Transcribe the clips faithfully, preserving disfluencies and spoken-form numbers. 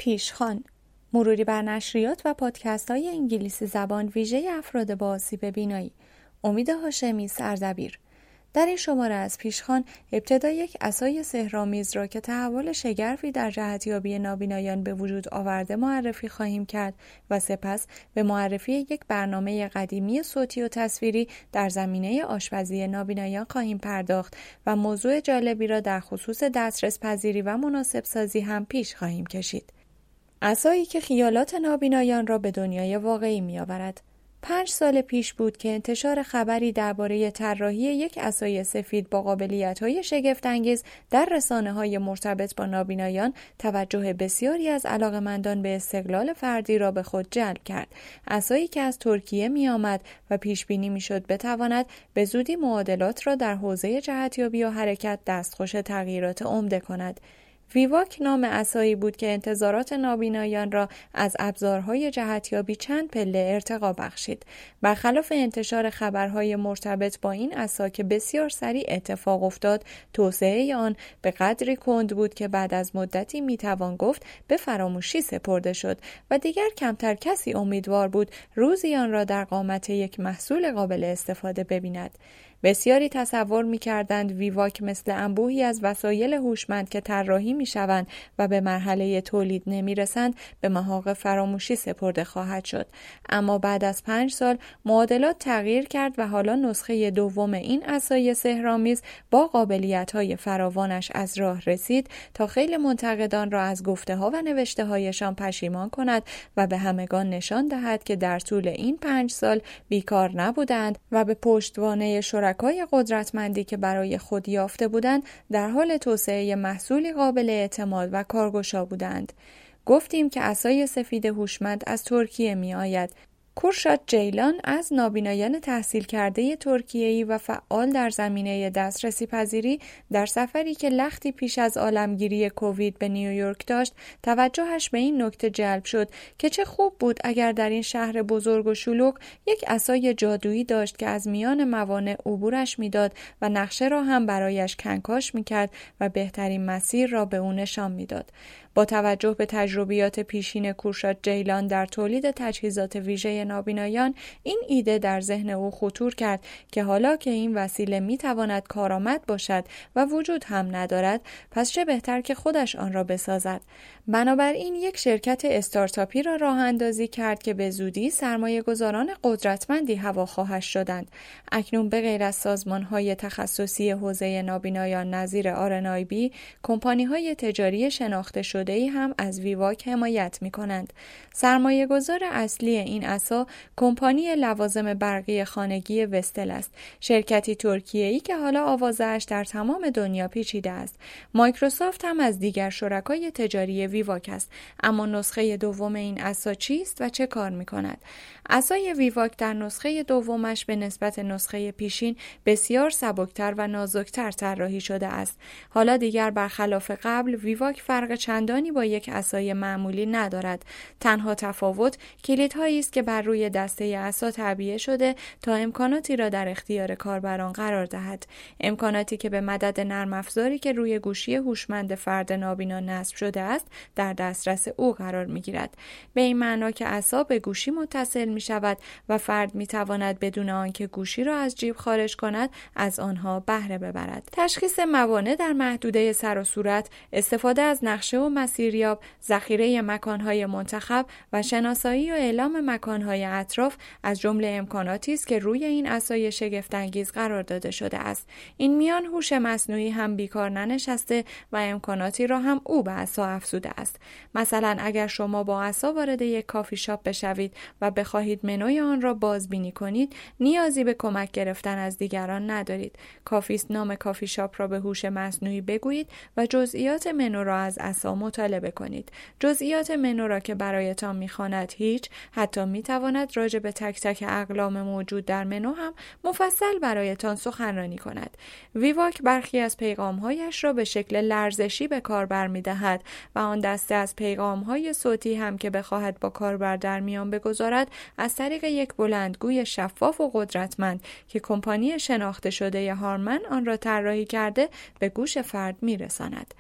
پیشخوان، مروری بر نشریات و پادکست های انگلیسی زبان ویژه افراد با آسیب بینایی. امید هاشمی، سردبیر. در این شماره از پیشخوان ابتدا یک عصای سحرآمیز را که تحول شگرفی در جهتیابی نابینایان به وجود آورده معرفی خواهیم کرد و سپس به معرفی یک برنامه قدیمی صوتی و تصویری در زمینه آشپزی نابینایان خواهیم پرداخت و موضوع جالبی را در خصوص دسترس پذیری و مناسب سازی هم پیش خواهیم کشید. عصایی که خیالات نابینایان را به دنیای واقعی می آورد. پنج سال پیش بود که انتشار خبری درباره طراحی یک عصای سفید با قابلیت‌های شگفت‌انگیز در رسانه‌های مرتبط با نابینایان توجه بسیاری از علاقه‌مندان به استقلال فردی را به خود جلب کرد. عصایی که از ترکیه می‌آمد و پیش‌بینی می‌شد بتواند به زودی معادلات را در حوزه جهتیابی و حرکت دستخوش تغییرات عمده کند. ویواک نام عصایی بود که انتظارات نابینایان را از ابزارهای جهتیابی چند پله ارتقا بخشید. برخلاف انتشار خبرهای مرتبط با این عصا که بسیار سریع اتفاق افتاد، توسعه آن به قدری کند بود که بعد از مدتی میتوان گفت به فراموشی سپرده شد و دیگر کمتر کسی امیدوار بود روزی آن را در قامت یک محصول قابل استفاده ببیند. بسیاری تصور می‌کردند ویواک مثل انبوهی از وسایل هوشمند که طراحی می‌شوند و به مرحله تولید نمی‌رسند به محاق فراموشی سپرده خواهد شد. اما بعد از پنج سال معادلات تغییر کرد و حالا نسخه دوم این عصای سحرآمیز با قابلیت‌های فراوانش از راه رسید تا خیلی منتقدان را از گفته‌ها و نوشته‌هایشان پشیمان کند و به همگان نشان دهد که در طول این پنج سال بیکار نبودند و به پشتوانه شرکای کای قدرتمندی که برای خود یافته بودند در حال توسعه محصولی قابل اعتماد و کارگشا بودند. گفتیم که عصای سفید هوشمند از ترکیه می آید. کورشاد جیلان از نابینایان تحصیل کرده ترکیه‌ای و فعال در زمینه دسترسی پذیری در سفری که لختی پیش از عالمگیری کووید به نیویورک داشت، توجهش به این نکته جلب شد که چه خوب بود اگر در این شهر بزرگ و شلوغ یک عصای جادویی داشت که از میان موانع عبورش میداد و نقشه را هم برایش کنکاش میکرد و بهترین مسیر را به او نشان میداد. با توجه به تجربیات پیشین کورشاد جیلان در تولید تجهیزات ویژه نابینایان، این ایده در ذهن او خطور کرد که حالا که این وسیله میتواند کارآمد باشد و وجود هم ندارد، پس چه بهتر که خودش آن را بسازد. بنابراین یک شرکت استارتاپی را راه اندازی کرد که به زودی سرمایه گذاران قدرتمندی هواخواهش شدند. اکنون به غیر از سازمان‌های تخصصی حوزه نابینایان نظیر آر ان آی بی، کمپانی‌های تجاری شناخته شده‌ای هم از ویواک حمایت می‌کنند. سرمایه گذار اصلی این عصا کمپانی لوازم برقی خانگی وستل است، شرکتی ترکیه‌ای که حالا آوازه‌اش در تمام دنیا پیچیده است. مایکروسافت هم از دیگر شرکای تجاری ویواک است. اما نسخه دوم این عصا چیست و چه کار می‌کند؟ عصای ویواک در نسخه دومش به نسبت نسخه پیشین بسیار سبکتر و نازکتر طراحی شده است. حالا دیگر برخلاف قبل ویواک فرق چندانی با یک عصای معمولی ندارد. تنها تفاوت کلیدهایی است که بر روی دسته عصا تعبیه شده تا امکاناتی را در اختیار کاربران قرار دهد. امکاناتی که به مدد نرم افزاری که روی گوشی هوشمند فرد نابینا نصب شده است در دسترس او قرار می‌گیرد. به این معنا که عصا به گوشی متصل می‌شود و فرد می‌تواند بدون آنکه گوشی را از جیب خارج کند از آنها بهره ببرد. تشخیص موانع در محدوده سر و صورت، استفاده از نقشه و مسیریاب، ذخیره مکان‌های منتخب و شناسایی و اعلام مکان‌های اطراف از جمله امکاناتی است که روی این عصای شگفت‌انگیز قرار داده شده است. این میان هوش مصنوعی هم بیکار ننشسته و امکاناتی را هم او به عصا افزوده است. مثلا اگر شما با عصا وارد یک کافی شاپ بشوید و بخواهید منوی آن را بازبینی کنید، نیازی به کمک گرفتن از دیگران ندارید. کافی است نام کافی شاپ را به هوش مصنوعی بگویید و جزئیات منو را از عصا مطالعه کنید. جزئیات منو را که برایتان می‌خواند هیچ، حتی می‌تواند راجع به تک تک اقلام موجود در منو هم مفصل برایتان سخنرانی کند. ویواک برخی از پیغام‌هایش را به شکل لرزشی به کاربر می‌دهد و آن دسته از پیغام‌های صوتی هم که بخواهد با کاربر در میان بگذارد از طریق یک بلندگوی شفاف و قدرتمند که کمپانی شناخته شده هارمن آن را طراحی کرده به گوش فرد می‌رساند.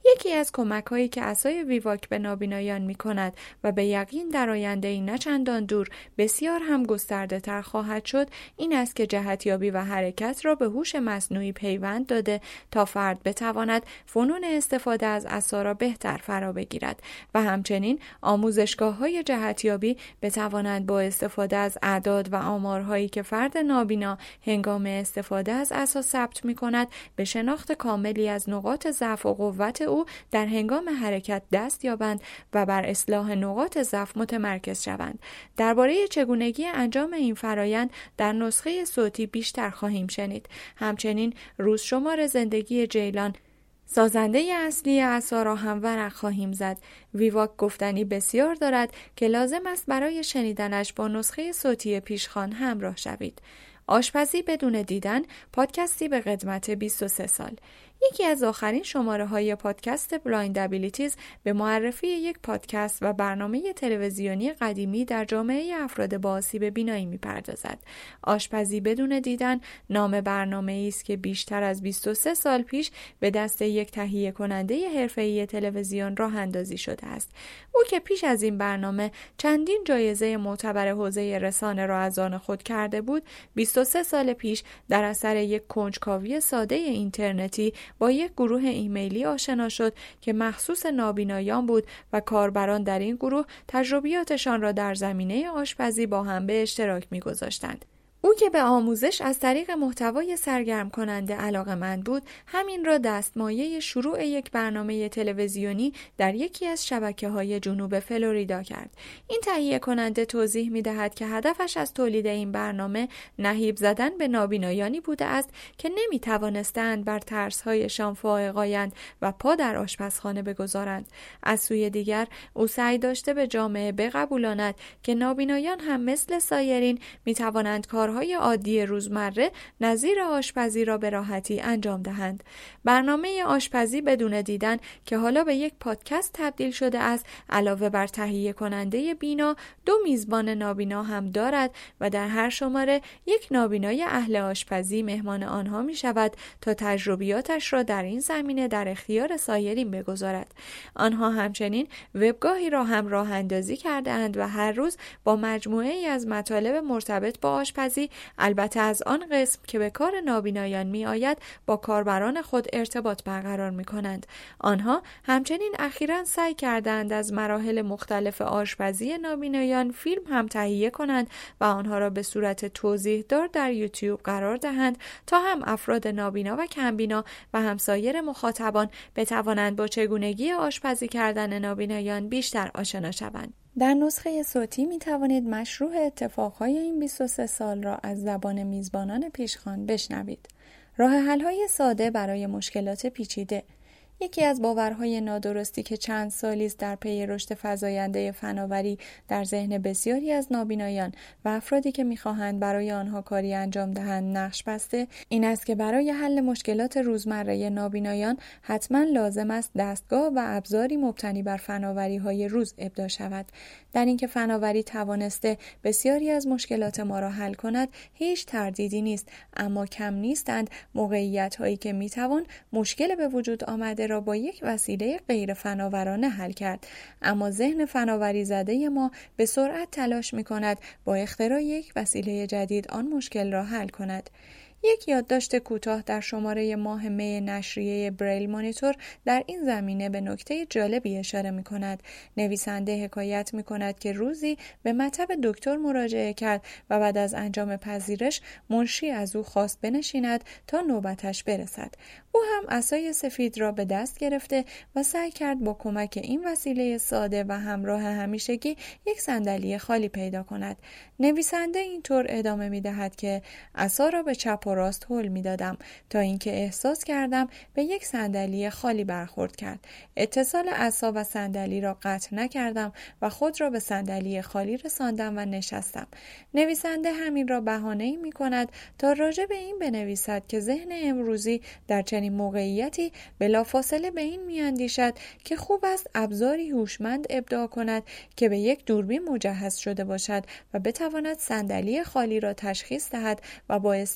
یکی از کمک‌هایی که عصای ویواک به نابینایان می‌کند و به یقین در آینده‌ای نه چندان دور بسیار هم گسترده‌تر خواهد شد، این است که جهتیابی و حرکت را به هوش مصنوعی پیوند داده تا فرد بتواند فنون استفاده از عصا را بهتر فرا بگیرد و همچنین آموزشگاه‌های جهتیابی بتوانند با استفاده از اعداد و آمارهایی که فرد نابینا هنگام استفاده از عصا ثبت می‌کند به شناخت کاملی از نقاط ضعف و قوت او در هنگام حرکت دست یابند و بر اصلاح نقاط ضعف متمرکز شوند. درباره چگونگی انجام این فرایند در نسخه صوتی بیشتر خواهیم شنید. همچنین روز شمار زندگی جیلان، سازنده اصلی عصا را هم ورق خواهیم زد. ویواک گفتنی بسیار دارد که لازم است برای شنیدنش با نسخه صوتی پیشخوان همراه شوید. آشپزی بدون دیدن، پادکستی به قدمت بیست و سه سال. یکی از آخرین شماره های پادکست بلایند ابیلیتیز به معرفی یک پادکست و برنامه تلویزیونی قدیمی در جامعه افراد با آسیب بینایی می‌پردازد. آشپزی بدون دیدن نام برنامه‌ای است که بیشتر از بیست و سه سال پیش به دست یک تهیه کننده حرفه‌ای تلویزیون راه اندازی شده است. او که پیش از این برنامه چندین جایزه معتبر حوزه رسانه را از آن خود کرده بود، بیست و سه سال پیش در اثر یک کنجکاوی ساده اینترنتی با یک گروه ایمیلی آشنا شد که مخصوص نابینایان بود و کاربران در این گروه تجربیاتشان را در زمینه آشپزی با هم به اشتراک می‌گذاشتند. او که به آموزش از طریق محتوای سرگرم کننده علاقه‌مند بود، همین را دستمایه شروع یک برنامه تلویزیونی در یکی از شبکه‌های جنوب فلوریدا کرد. این تهیه کننده توضیح می‌دهد که هدفش از تولید این برنامه نهیب زدن به نابینایانی بوده است که نمی‌توانستند بر ترس‌هایشان فائق آیند و پا در آشپزخانه بگذارند. از سوی دیگر، او سعی داشته به جامعه بقبولاند که نابینایان هم مثل سایرین می‌توانند کار های عادی روزمره نظیر آشپزی را به راحتی انجام دهند. برنامه آشپزی بدون دیدن که حالا به یک پادکست تبدیل شده است، علاوه بر تهیه کننده بینا، دو میزبان نابینا هم دارد و در هر شماره یک نابینای اهل آشپزی مهمان آنها می شود تا تجربیاتش را در این زمینه در اختیار سایرین بگذارد. آنها همچنین وبگاهی را هم راه اندازی کرده اند و هر روز با مجموعه ای از مطالب مرتبط با آشپزی، البته از آن قسم که به کار نابینایان می آید، با کاربران خود ارتباط برقرار می کنند. آنها همچنین اخیراً سعی کردند از مراحل مختلف آشپزی نابینایان فیلم هم تهیه کنند و آنها را به صورت توضیح دار در یوتیوب قرار دهند تا هم افراد نابینا و کمبینا و هم سایر مخاطبان بتوانند با چگونگی آشپزی کردن نابینایان بیشتر آشنا شوند. در نسخه صوتی می توانید مشروح اتفاقهای این بیست و سه سال را از زبان میزبانان پیشخوان بشنوید. راه حل‌های ساده برای مشکلات پیچیده. یکی از باورهای نادرستی که چند سالی است در پی رشد فزاینده فناوری در ذهن بسیاری از نابینایان و افرادی که می‌خواهند برای آنها کاری انجام دهند نقش بسته، این است که برای حل مشکلات روزمره نابینایان حتما لازم است دستگاه و ابزاری مبتنی بر فناوری‌های روز ابداع شود. در اینکه فناوری توانسته بسیاری از مشکلات ما را حل کند هیچ تردیدی نیست، اما کم نیستند موقعیت‌هایی که می‌توان مشکل به وجود آمده را با یک وسیله غیر فناورانه حل کرد. اما ذهن فناوری زده ما به سرعت تلاش می‌کند با اختراع یک وسیله جدید آن مشکل را حل کند. یک یادداشت کوتاه در شماره ماه می نشریه بریل مانیتور در این زمینه به نکته جالبی اشاره می کند. نویسنده حکایت می کند که روزی به مطب دکتر مراجعه کرد و بعد از انجام پذیرش منشی از او خواست بنشیند تا نوبتش برسد. او هم عصای سفید را به دست گرفته و سعی کرد با کمک این وسیله ساده و همراه همیشگی یک صندلی خالی پیدا کند. نویسنده اینطور ادامه می دهد که عصا را به چپ و راست هل می دادم تا اینکه احساس کردم به یک صندلی خالی برخورد کرد. اتصال عصا و صندلی را قطع نکردم و خود را به صندلی خالی رساندم و نشستم. نویسنده همین را بهانه‌ای می کند تا راجع به این بنویسد که ذهن امروزی در چنین موقعیتی بلافاصله به این میاندیشد که خوب است ابزاری هوشمند ابداع کند که به یک دوربین مجهز شده باشد و بتواند صندلی خالی را تشخیص دهد و با استفاده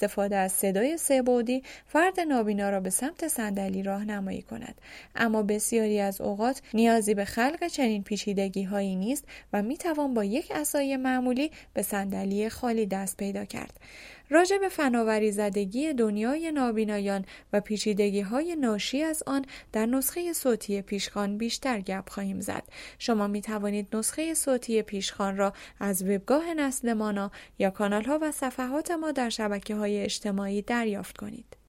از صدای سه‌بعدی فرد نابینا را به سمت صندلی راهنمایی کند. اما بسیاری از اوقات نیازی به خلق چنین پیچیدگی‌هایی نیست و می‌توان با یک عصای معمولی به صندلی خالی دست پیدا کرد. راجع به فناوری زدگی دنیای نابینایان و پیچیدگی‌های ناشی از آن در نسخه صوتی پیشخوان بیشتر گپ خواهیم زد. شما می توانید نسخه صوتی پیشخوان را از وبگاه نسل مانا یا کانال‌ها و صفحات ما در شبکه‌های اجتماعی دریافت کنید.